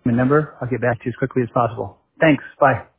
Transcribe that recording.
number. I'll get back to you as quickly as possible. Thanks. Bye.